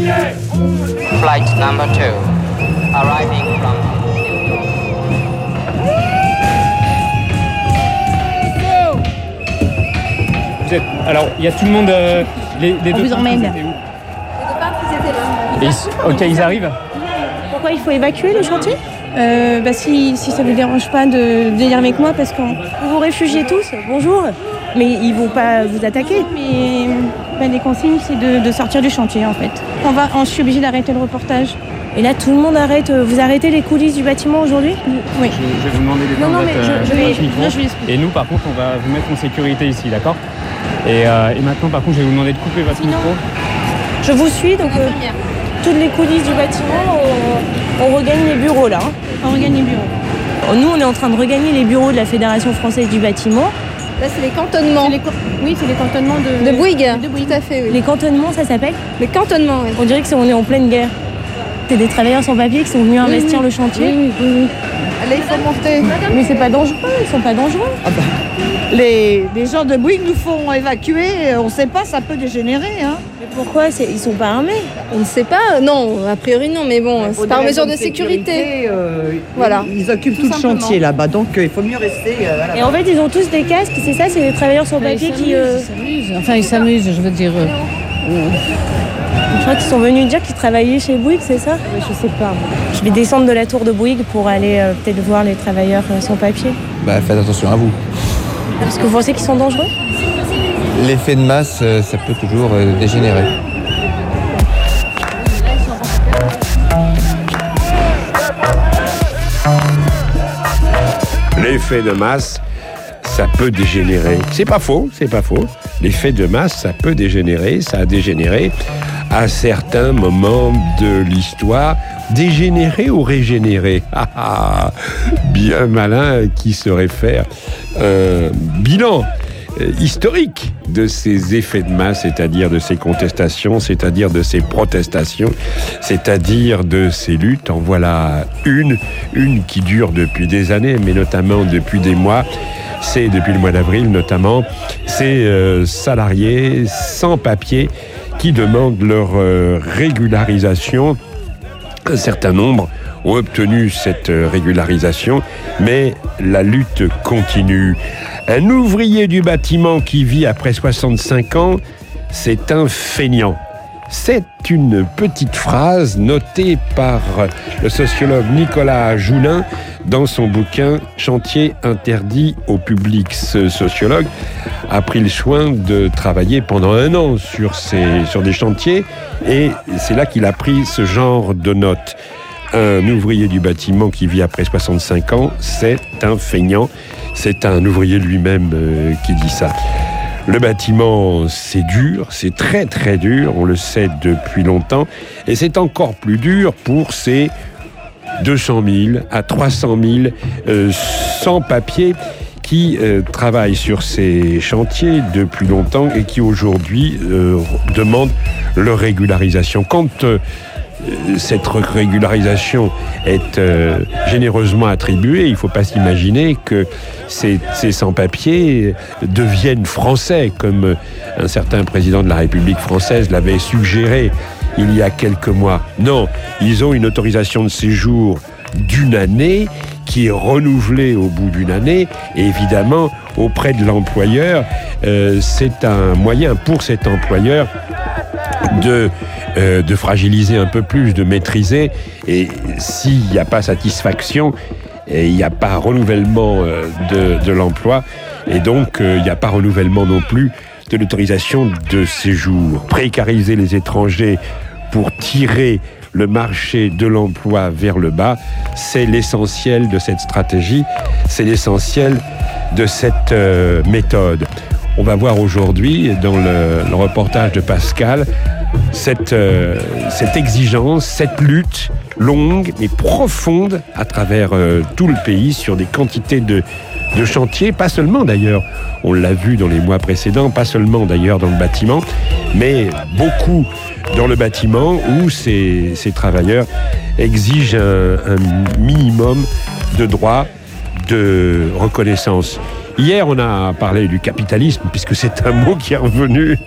Flight number 2, arriving from Alors, il y a tout le monde. Les On deux vous emmène. Ok, ils arrivent. Pourquoi il faut évacuer le chantier si ça ne vous dérange pas de venir avec moi, parce que vous vous réfugiez tous, bonjour, mais ils ne vont pas vous attaquer. Mais les consignes, c'est de sortir du chantier, en fait. Je suis obligée d'arrêter le reportage. Et là, tout le monde arrête. Vous arrêtez les coulisses du bâtiment aujourd'hui ? Oui. Je vais vous demander d'éteindre Non, mais je vais expliquer. Et nous, par contre, on va vous mettre en sécurité ici, d'accord ? Et maintenant, par contre, je vais vous demander de couper votre micro. Je vous suis, donc toutes les coulisses du bâtiment, on regagne les bureaux là. On regagne les bureaux. Nous, on est en train de regagner les bureaux de la Fédération française du bâtiment. Là, c'est les cantonnements. Oui, c'est les cantonnements de Bouygues. Tout à fait, oui. Les cantonnements, ça s'appelle ? Les cantonnements, oui. On dirait qu'on est en pleine guerre. C'est des travailleurs sans papier qui sont venus investir le chantier. Oui. Allez, il faut monter. Mais c'est pas dangereux, ils sont pas dangereux. Ah bah, les gens de Bouygues nous font évacuer, on ne sait pas, ça peut dégénérer. Hein. Mais pourquoi ils sont pas armés ? On ne sait pas, non, a priori non, mais bon, c'est par mesure de sécurité. Voilà. Ils occupent tout le chantier là-bas, donc il faut mieux rester. Et en fait, ils ont tous des casques, c'est ça, c'est des travailleurs sans papier qui. Ils s'amusent, je veux dire. Je crois qu'ils sont venus dire qu'ils travaillaient chez Bouygues, c'est ça ? Je sais pas. Je vais descendre de la tour de Bouygues pour aller peut-être voir les travailleurs sans papier. Faites attention à vous. Parce que vous pensez qu'ils sont dangereux ? L'effet de masse, ça peut toujours dégénérer. L'effet de masse, ça peut dégénérer. C'est pas faux. L'effet de masse, ça peut dégénérer. Ça a dégénéré à certains moments de l'histoire. Dégénérer ou régénérer ? Bien malin qui saurait faire un bilan historique de ces effets de masse, c'est-à-dire de ces contestations, c'est-à-dire de ces protestations, c'est-à-dire de ces luttes. En voilà une qui dure depuis des années, mais notamment depuis des mois. C'est depuis le mois d'avril notamment, ces salariés sans papier qui demandent leur régularisation. Un certain nombre ont obtenu cette régularisation, mais la lutte continue. Un ouvrier du bâtiment qui vit après 65 ans, c'est un feignant. C'est une petite phrase notée par le sociologue Nicolas Joulin dans son bouquin « Chantier interdit au public ». Ce sociologue a pris le soin de travailler pendant 1 an sur des chantiers et c'est là qu'il a pris ce genre de notes. Un ouvrier du bâtiment qui vit après 65 ans, c'est un feignant. C'est un ouvrier lui-même qui dit ça. Le bâtiment, c'est dur, c'est très très dur, on le sait depuis longtemps, et c'est encore plus dur pour ces 200 000 à 300 000 sans-papiers qui travaillent sur ces chantiers depuis longtemps et qui aujourd'hui demandent leur régularisation. Quand cette régularisation est généreusement attribuée, il ne faut pas s'imaginer que ces sans-papiers deviennent français, comme un certain président de la République française l'avait suggéré il y a quelques mois. Non, ils ont une autorisation de séjour d'1 année qui est renouvelée au bout d'1 année, et évidemment, auprès de l'employeur, c'est un moyen pour cet employeur de fragiliser un peu plus, de maîtriser, et s'il n'y a pas satisfaction, et il n'y a pas renouvellement de l'emploi, et donc il n'y a pas renouvellement non plus de l'autorisation de séjour. Précariser les étrangers pour tirer le marché de l'emploi vers le bas, c'est l'essentiel de cette stratégie, c'est l'essentiel de cette méthode. On va voir aujourd'hui, dans le reportage de Pascal, cette exigence, cette lutte longue et profonde à travers tout le pays sur des quantités de chantiers, pas seulement d'ailleurs, on l'a vu dans les mois précédents, pas seulement d'ailleurs dans le bâtiment, mais beaucoup dans le bâtiment où ces travailleurs exigent un minimum de droits, de reconnaissance. Hier, on a parlé du capitalisme, puisque c'est un mot qui est revenu